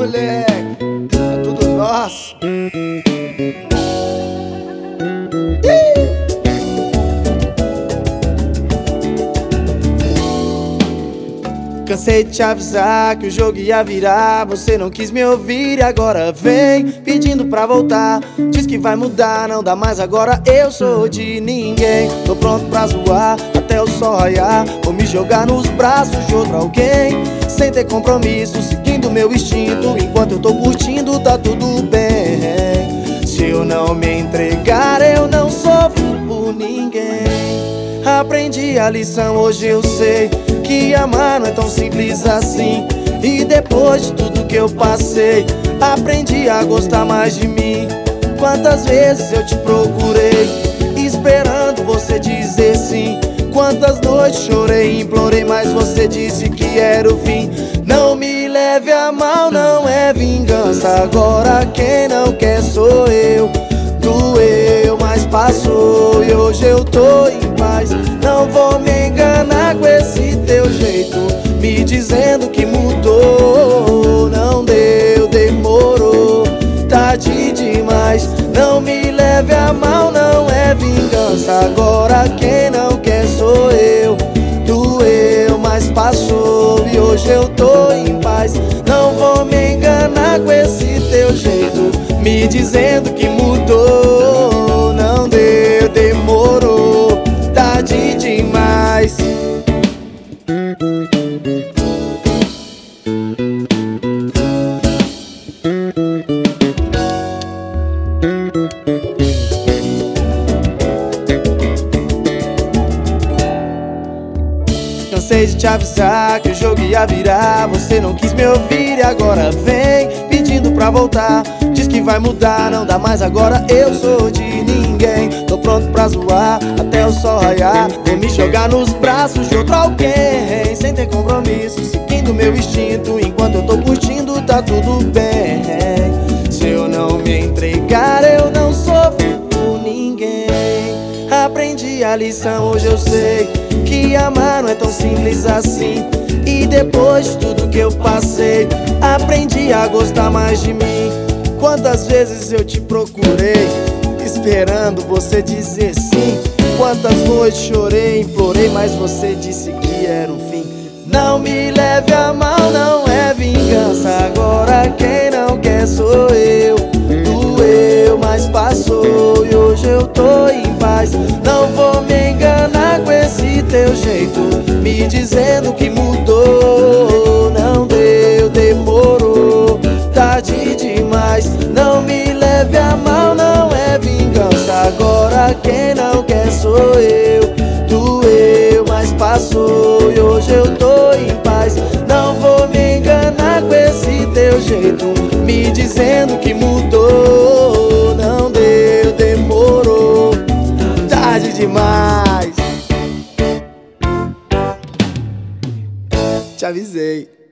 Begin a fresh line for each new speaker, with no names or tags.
moleque, é tudo nosso. Cansei de te avisar que o jogo ia virar. Você não quis me ouvir e agora vem pedindo pra voltar. Diz que vai mudar, não dá mais agora, eu sou de ninguém. Tô pronto pra zoar até o sol raiar. Vou me jogar nos braços de outro alguém, sem ter compromisso, seguindo meu instinto. Enquanto eu tô curtindo, tá tudo bem. Se eu não me entregar, eu não sofro por ninguém. Aprendi a lição, hoje eu sei que amar não é tão simples assim. E depois de tudo que eu passei, aprendi a gostar mais de mim. Quantas vezes eu te procurei, esperando você dizer sim. Quantas noites chorei, implorei, mas você disse que era o fim. Não me leve a mal, não é vingança. Agora quem não quer sou eu. Doeu, mas passou e hoje eu tô em paz. Não vou me enganar com esse teu jeito, me dizendo que mudou. Não deu, demorou, tarde demais. Não me leve a mal, não é vingança. Agora quem não quer sou eu. Doeu, mas passou e hoje eu tô em paz. Não vou me enganar com esse teu jeito, me dizendo que mudou. Não deu, demorou, tarde demais. Cansei de te avisar que o jogo ia virar. Você não quis me ouvir e agora vem pedindo pra voltar. Diz que vai mudar, não dá mais agora, eu sou de ninguém. Tô pronto pra zoar até o sol raiar. Vou me jogar nos braços de outro alguém, sem ter compromisso, seguindo meu instinto. Enquanto eu tô curtindo, tá tudo bem. Se eu não me entregar, eu não sofro por ninguém. Aprendi a lição, hoje eu sei que amar não é tão simples assim. E depois de tudo que eu passei, aprendi a gostar mais de mim. Quantas vezes eu te procurei, esperando você dizer sim. Quantas noites chorei, implorei, mas você disse que era o fim. Não me leve a mal, não é vingança. Agora quem não quer sou eu. Doeu, mas passou e hoje eu tô em paz. Não vou me enganar com esse teu jeito, me dizendo que mudou. Não deu, demorou, tarde demais. Não me leve a mal, não é vingança. Agora quem não quer sou eu. Doeu, mas passou e hoje eu tô em paz. Não vou me enganar com esse teu jeito, me dizendo que mudou. Não deu, demorou, tarde demais. Te avisei.